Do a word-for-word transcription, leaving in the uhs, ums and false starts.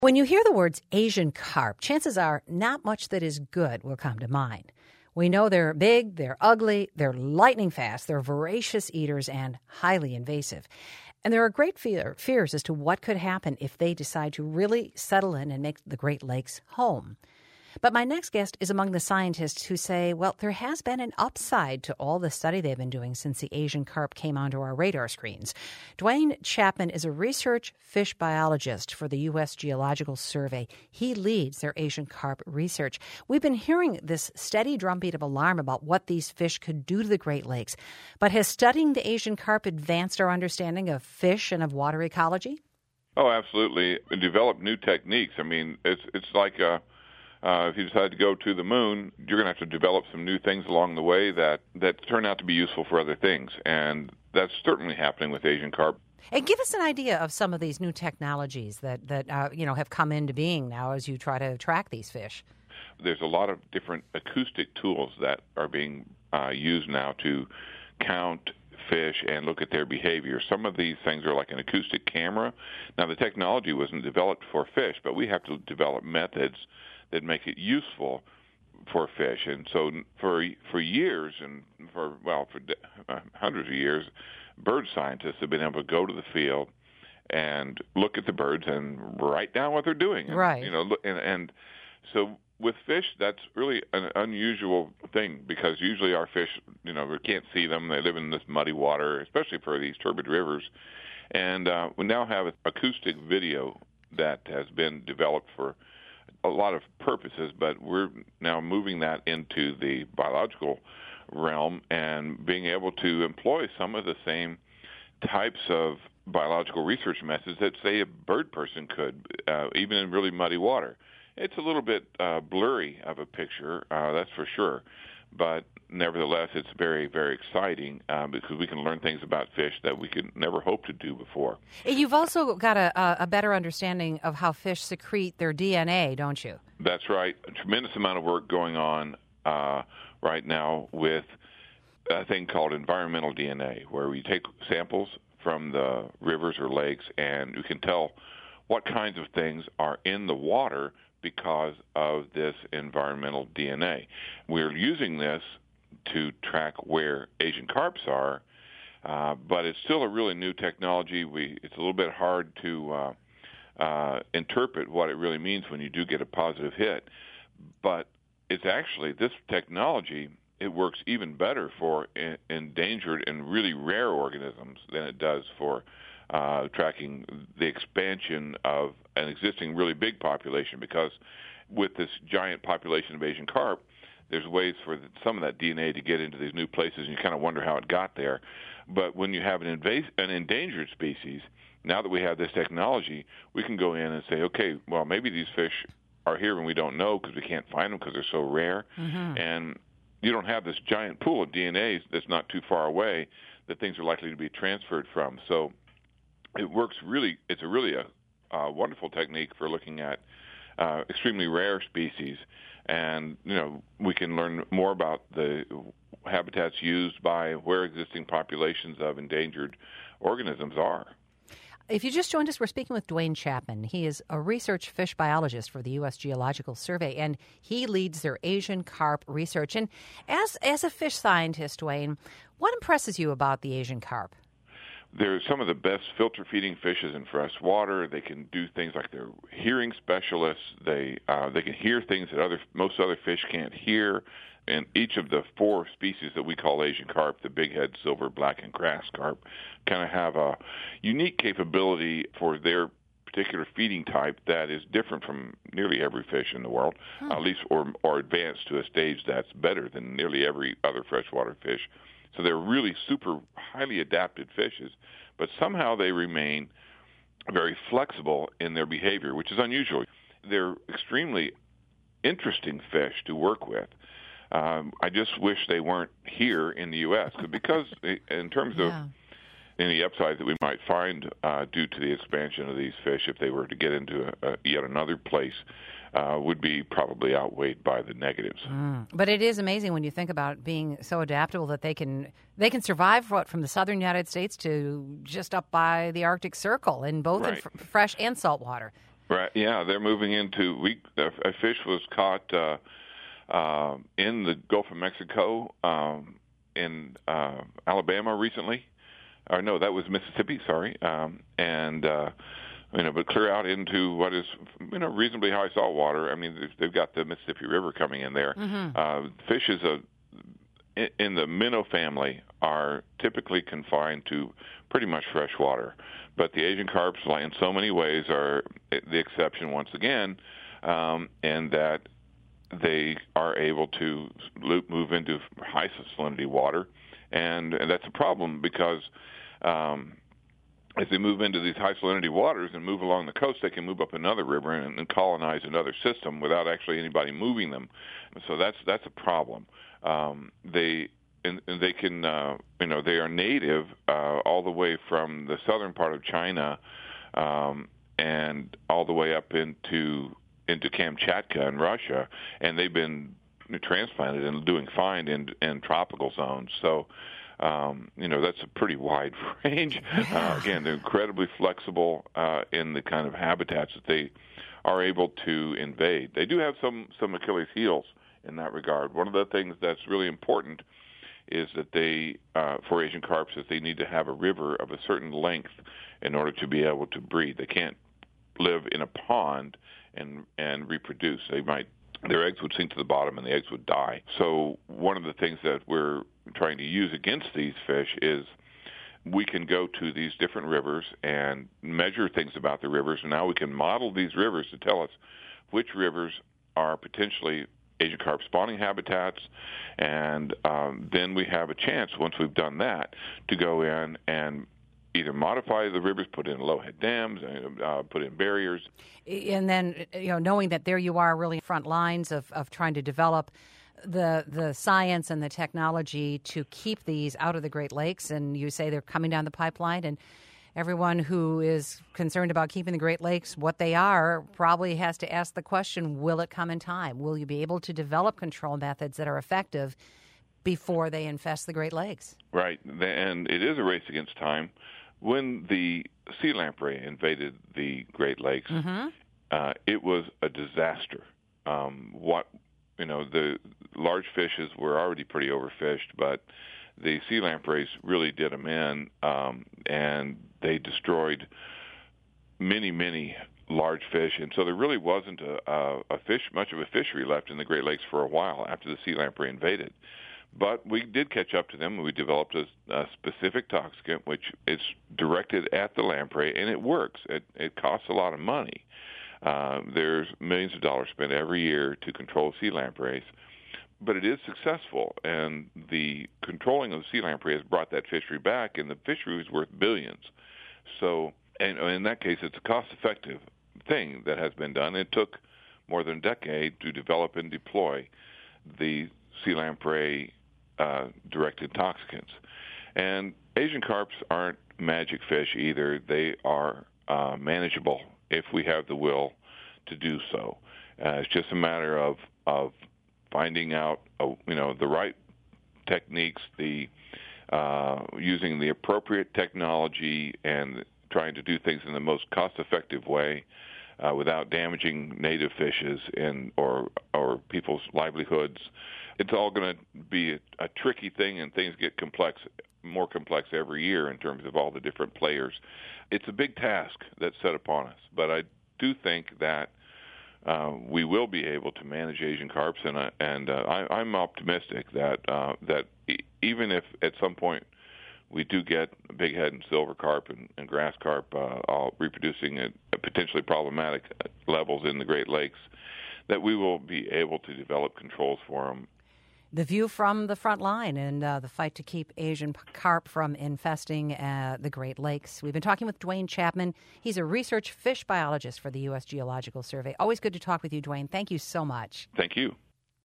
When you hear the words Asian carp, chances are not much that is good will come to mind. We know they're big, they're ugly, they're lightning fast, they're voracious eaters, and highly invasive. And there are great fear, fears as to what could happen if they decide to really settle in and make the Great Lakes home. But my next guest is among the scientists who say, well, there has been an upside to all the study they've been doing since the Asian carp came onto our radar screens. Dwayne Chapman is a research fish biologist for the U S Geological Survey. He leads their Asian carp research. We've been hearing this steady drumbeat of alarm about what these fish could do to the Great Lakes. But has studying the Asian carp advanced our understanding of fish and of water ecology? Oh, absolutely. And develop new techniques. I mean, it's it's like a Uh, if you decide to go to the moon, you're going to have to develop some new things along the way that, that turn out to be useful for other things. And that's certainly happening with Asian carp. And give us an idea of some of these new technologies that, that uh, you know, have come into being now as you try to track these fish. There's a lot of different acoustic tools that are being uh, used now to count fish and look at their behavior. Some of these things are like an acoustic camera. Now, the technology wasn't developed for fish, but we have to develop methods that make it useful for fish. And so for for years and for, well, for uh, hundreds of years, bird scientists have been able to go to the field and look at the birds and write down what they're doing. And, right. You know, and, and so with fish, that's really an unusual thing because usually our fish, you know, we can't see them. They live in this muddy water, especially for these turbid rivers. And uh, we now have acoustic video that has been developed for a lot of purposes, but we're now moving that into the biological realm and being able to employ some of the same types of biological research methods that, say, a bird person could, uh, even in really muddy water. It's a little bit uh, blurry of a picture, uh, that's for sure, but nevertheless, it's very, very exciting uh, because we can learn things about fish that we could never hope to do before. You've also got a, a better understanding of how fish secrete their D N A, don't you? That's right. A tremendous amount of work going on uh, right now with a thing called environmental D N A, where we take samples from the rivers or lakes and we can tell what kinds of things are in the water because of this environmental D N A. We're using this to track where Asian carps are, uh, but it's still a really new technology. We It's a little bit hard to uh, uh, interpret what it really means when you do get a positive hit. But it's actually, this technology, it works even better for in, endangered and really rare organisms than it does for Uh, tracking the expansion of an existing really big population, because with this giant population of Asian carp, there's ways for the, some of that D N A to get into these new places, and you kind of wonder how it got there. But when you have an, invas- an endangered species, now that we have this technology, we can go in and say, okay, well, maybe these fish are here and we don't know because we can't find them because they're so rare. Mm-hmm. And you don't have this giant pool of D N A that's not too far away that things are likely to be transferred from. So it works really, it's a really a, a wonderful technique for looking at uh, extremely rare species. And, you know, we can learn more about the habitats used by where existing populations of endangered organisms are. If you just joined us, we're speaking with Dwayne Chapman. He is a research fish biologist for the U S Geological Survey, and he leads their Asian carp research. And as, as a fish scientist, Dwayne, what impresses you about the Asian carp? They're some of the best filter feeding fishes in fresh water. They can do things like they're hearing specialists. They uh, they can hear things that other most other fish can't hear. And each of the four species that we call Asian carp, the bighead, silver, black, and grass carp, kind of have a unique capability for their particular feeding type that is different from nearly every fish in the world, hmm. at least or or advanced to a stage that's better than nearly every other freshwater fish. So they're really super highly adapted fishes, but somehow they remain very flexible in their behavior, which is unusual. They're extremely interesting fish to work with. Um, I just wish they weren't here in the U S because in terms of yeah. any upside that we might find uh, due to the expansion of these fish, if they were to get into a, a, yet another place, uh, would be probably outweighed by the negatives. Mm. But it is amazing when you think about being so adaptable that they can they can survive what, from the southern United States to just up by the Arctic Circle in both right. in f- fresh and salt water. Right. Yeah, they're moving into. We a, a fish was caught uh, uh, in the Gulf of Mexico um, in uh, Alabama recently. Or no, that was Mississippi. Sorry, um, and. Uh, You know, but clear out into what is, you know, reasonably high salt water. I mean, they've got the Mississippi River coming in there. Mm-hmm. Uh, fishes a, in the minnow family are typically confined to pretty much fresh water. But the Asian carps, in so many ways, are the exception once again, um, and that they are able to move into high salinity water. And, and that's a problem because um, as they move into these high salinity waters and move along the coast, they can move up another river and, and colonize another system without actually anybody moving them. So that's that's a problem. Um, they and, and they can uh, you know they are native uh, all the way from the southern part of China um, and all the way up into into Kamchatka in Russia, and they've been transplanted and doing fine in in tropical zones. So. Um, you know, that's a pretty wide range. Uh, again, they're incredibly flexible uh, in the kind of habitats that they are able to invade. They do have some, some Achilles heels in that regard. One of the things that's really important is that they, uh, for Asian carps, is they need to have a river of a certain length in order to be able to breed. They can't live in a pond and and reproduce. They might their eggs would sink to the bottom and the eggs would die. So one of the things that we're trying to use against these fish is we can go to these different rivers and measure things about the rivers, and now we can model these rivers to tell us which rivers are potentially Asian carp spawning habitats, and um, then we have a chance, once we've done that, to go in and either modify the rivers, put in low-head dams, uh, put in barriers. And then, you know, knowing that there you are really front lines of, of trying to develop the the science and the technology to keep these out of the Great Lakes, and you say they're coming down the pipeline, and everyone who is concerned about keeping the Great Lakes what they are probably has to ask the question, will it come in time? Will you be able to develop control methods that are effective before they infest the Great Lakes? Right, and it is a race against time. When the sea lamprey invaded the Great Lakes, mm-hmm. uh, it was a disaster. Um, what you know, the large fishes were already pretty overfished, but the sea lampreys really did them in, um, and they destroyed many, many large fish. And so there really wasn't a, a, a fish, much of a fishery left in the Great Lakes for a while after the sea lamprey invaded. But we did catch up to them, and we developed a, a specific toxicant, which is directed at the lamprey, and it works. It, it costs a lot of money. Uh, there's millions of dollars spent every year to control sea lampreys, but it is successful, and the controlling of the sea lamprey has brought that fishery back, and the fishery is worth billions. So, and in that case, it's a cost-effective thing that has been done. It took more than a decade to develop and deploy the sea lamprey uh, directed toxicants. And Asian carps aren't magic fish either. They are uh, manageable if we have the will to do so. Uh, it's just a matter of of finding out, uh, you know, the right techniques, the uh, using the appropriate technology, and trying to do things in the most cost-effective way uh, without damaging native fishes and or or people's livelihoods. It's all going to be a, a tricky thing, and things get complex, more complex every year in terms of all the different players. It's a big task that's set upon us, but I do think that uh, we will be able to manage Asian carps, and uh, and uh, I, I'm optimistic that uh, that e- even if at some point we do get bighead and silver carp and, and grass carp uh, all reproducing at potentially problematic levels in the Great Lakes, that we will be able to develop controls for them. The view from the front line and uh, the fight to keep Asian carp from infesting uh, the Great Lakes. We've been talking with Duane Chapman. He's a research fish biologist for the U S Geological Survey. Always good to talk with you, Duane. Thank you so much. Thank you.